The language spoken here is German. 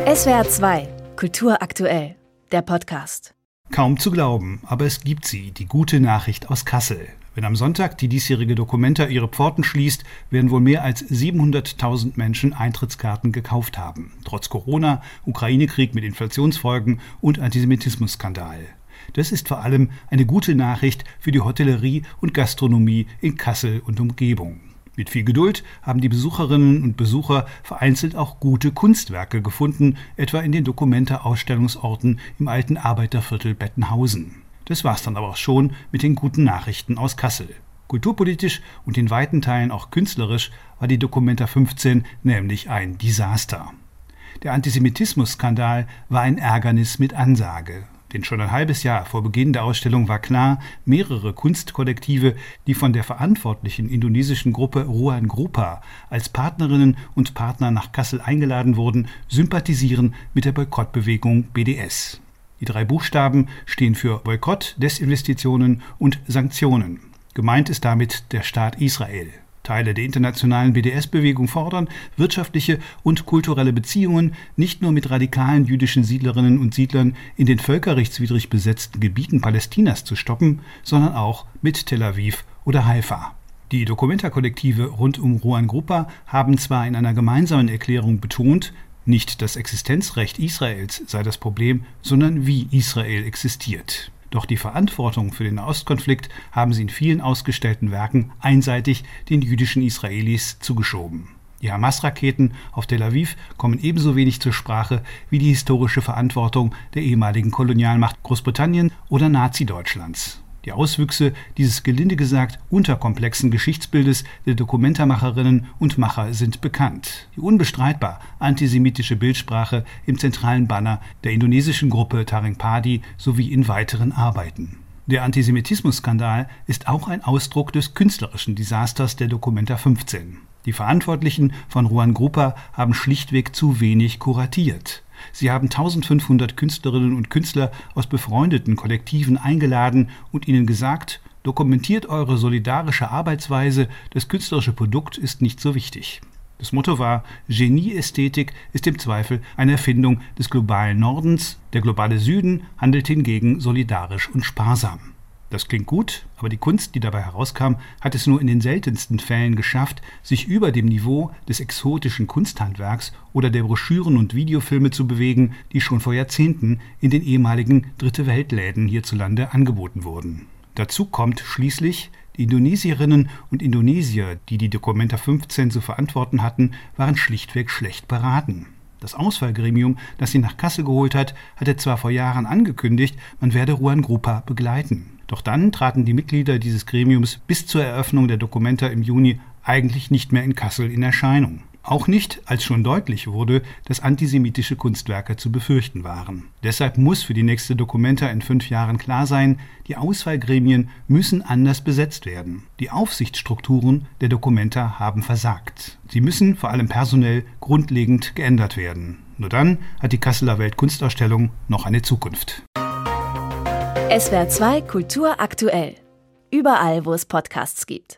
SWR 2, Kultur aktuell, der Podcast. Kaum zu glauben, aber es gibt sie, die gute Nachricht aus Kassel. Wenn am Sonntag die diesjährige Documenta ihre Pforten schließt, werden wohl mehr als 700.000 Menschen Eintrittskarten gekauft haben. Trotz Corona, Ukraine-Krieg mit Inflationsfolgen und Antisemitismus-Skandal. Das ist vor allem eine gute Nachricht für die Hotellerie und Gastronomie in Kassel und Umgebung. Mit viel Geduld haben die Besucherinnen und Besucher vereinzelt auch gute Kunstwerke gefunden, etwa in den Documenta-Ausstellungsorten im alten Arbeiterviertel Bettenhausen. Das war's dann aber auch schon mit den guten Nachrichten aus Kassel. Kulturpolitisch und in weiten Teilen auch künstlerisch war die Documenta 15 nämlich ein Desaster. Der Antisemitismus-Skandal war ein Ärgernis mit Ansage. Denn schon ein halbes Jahr vor Beginn der Ausstellung war klar, mehrere Kunstkollektive, die von der verantwortlichen indonesischen Gruppe Ruan Grupa als Partnerinnen und Partner nach Kassel eingeladen wurden, sympathisieren mit der Boykottbewegung BDS. Die 3 Buchstaben stehen für Boykott, Desinvestitionen und Sanktionen. Gemeint ist damit der Staat Israel. Teile der internationalen BDS-Bewegung fordern, wirtschaftliche und kulturelle Beziehungen nicht nur mit radikalen jüdischen Siedlerinnen und Siedlern in den völkerrechtswidrig besetzten Gebieten Palästinas zu stoppen, sondern auch mit Tel Aviv oder Haifa. Die Documenta-Kollektive rund um Ruan Grupa haben zwar in einer gemeinsamen Erklärung betont, nicht das Existenzrecht Israels sei das Problem, sondern wie Israel existiert. Doch die Verantwortung für den Nahostkonflikt haben sie in vielen ausgestellten Werken einseitig den jüdischen Israelis zugeschoben. Die Hamas-Raketen auf Tel Aviv kommen ebenso wenig zur Sprache wie die historische Verantwortung der ehemaligen Kolonialmacht Großbritannien oder Nazi-Deutschlands. Die Auswüchse dieses gelinde gesagt unterkomplexen Geschichtsbildes der Dokumentarmacherinnen und Macher sind bekannt. Die unbestreitbar antisemitische Bildsprache im zentralen Banner der indonesischen Gruppe Taring Padi sowie in weiteren Arbeiten. Der Antisemitismus-Skandal ist auch ein Ausdruck des künstlerischen Desasters der Documenta 15. Die Verantwortlichen von Ruan Grupa haben schlichtweg zu wenig kuratiert. Sie haben 1500 Künstlerinnen und Künstler aus befreundeten Kollektiven eingeladen und ihnen gesagt, dokumentiert eure solidarische Arbeitsweise, das künstlerische Produkt ist nicht so wichtig. Das Motto war, Genieästhetik ist im Zweifel eine Erfindung des globalen Nordens, der globale Süden handelt hingegen solidarisch und sparsam. Das klingt gut, aber die Kunst, die dabei herauskam, hat es nur in den seltensten Fällen geschafft, sich über dem Niveau des exotischen Kunsthandwerks oder der Broschüren und Videofilme zu bewegen, die schon vor Jahrzehnten in den ehemaligen Dritte-Welt-Läden hierzulande angeboten wurden. Dazu kommt schließlich, die Indonesierinnen und Indonesier, die die Documenta 15 zu verantworten hatten, waren schlichtweg schlecht beraten. Das Auswahlgremium, das sie nach Kassel geholt hat, hatte zwar vor Jahren angekündigt, man werde Ruan Grupa begleiten. Doch dann traten die Mitglieder dieses Gremiums bis zur Eröffnung der Documenta im Juni eigentlich nicht mehr in Kassel in Erscheinung. Auch nicht, als schon deutlich wurde, dass antisemitische Kunstwerke zu befürchten waren. Deshalb muss für die nächste Documenta in 5 Jahren klar sein, die Auswahlgremien müssen anders besetzt werden. Die Aufsichtsstrukturen der Documenta haben versagt. Sie müssen vor allem personell grundlegend geändert werden. Nur dann hat die Kasseler Weltkunstausstellung noch eine Zukunft. SWR 2 Kultur aktuell. Überall, wo es Podcasts gibt.